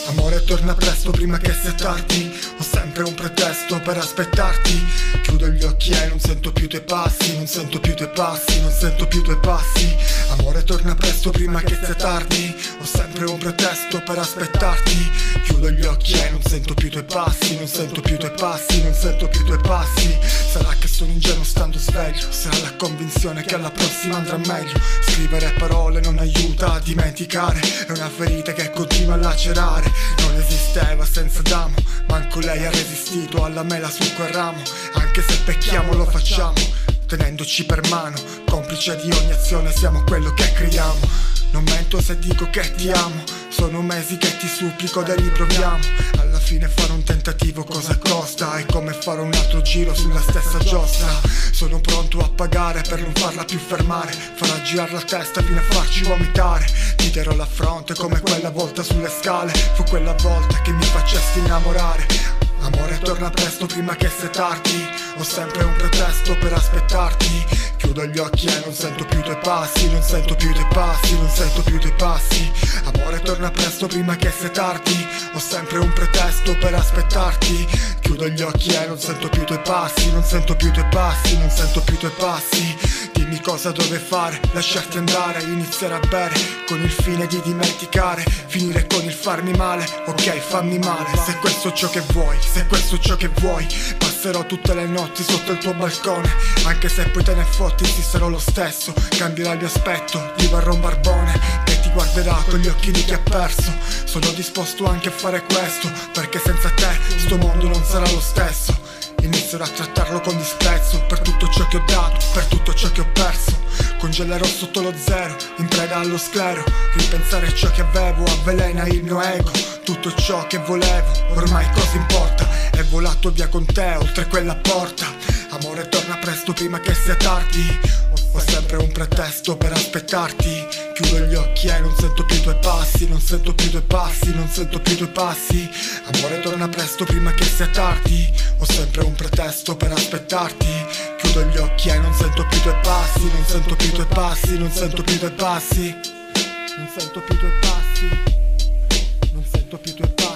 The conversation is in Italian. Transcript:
Amore torna presto prima che sia tardi, ho sempre un pretesto per aspettarti. Chiudo gli occhi e non sento più i tuoi passi, non sento più i tuoi passi, non sento più i tuoi passi. Amore torna presto prima che sia tardi, ho sempre un pretesto per aspettarti. Chiudo gli occhi e non sento più i tuoi passi, non sento più i tuoi passi, non sento più i tuoi passi. Sarà che sono ingenuo stando sveglio, sarà la convinzione che alla prossima andrà meglio. Scrivere parole non aiuta a dimenticare, è una ferita che continua a lacerare. Non esisteva senza Adamo, manco lei ha resistito alla mela su quel ramo. Anche se pecchiamo lo facciamo, tenendoci per mano, complice di ogni azione siamo quello che crediamo. Non mento se dico che ti amo, sono mesi che ti supplico e riproviamo. Alla fine fare un tentativo cosa costa? È come fare un altro giro sulla stessa giostra. Sono pronto a pagare per non farla più fermare, farà girare la testa fino a farci vomitare. Ti darò la fronte come quella volta sulle scale, fu quella volta che mi facesti innamorare. Amore torna presto prima che sia tardi, ho sempre un pretesto per aspettarti. Chiudo gli occhi e non sento più i tuoi passi, non sento più i tuoi passi, non sento più i tuoi passi. Amore torna presto prima che sia tardi, ho sempre un pretesto per aspettarti. Chiudo gli occhi e non sento più i tuoi passi, non sento più i tuoi passi, non sento più i tuoi passi. Dimmi cosa dove fare, lasciarti andare, iniziare a bere con il fine di dimenticare, finire con il farmi male, ok fammi male. Se questo è ciò che vuoi, se questo è ciò che vuoi, passerò tutte le notti sotto il tuo balcone. Anche se poi te ne fotti insisterò lo stesso, cambierà il mio aspetto, diverrò un barbone che ti guarderà con gli occhi di chi ha perso. Sono disposto anche a fare questo, perché senza te sto mondo non sarà lo stesso. Inizierò a trattarlo con disprezzo, per tutto ciò che ho dato, per tutto ciò che ho perso. Congelerò sotto lo zero, in preda allo sclero. Ripensare a ciò che avevo avvelena il mio ego. Tutto ciò che volevo, ormai cosa importa? È volato via con te, oltre quella porta. Amore torna presto prima che sia tardi, ho sempre un pretesto per aspettarti. Chiudo gli occhi e non sento più i tuoi passi, non sento più i tuoi passi, non sento più i tuoi passi. Amore torna presto prima che sia tardi, ho sempre un pretesto per aspettarti. Chiudo gli occhi e non sento più i tuoi passi, non sento più i tuoi passi, non sento più i tuoi passi, non sento più i tuoi passi, non sento più i tuoi passi.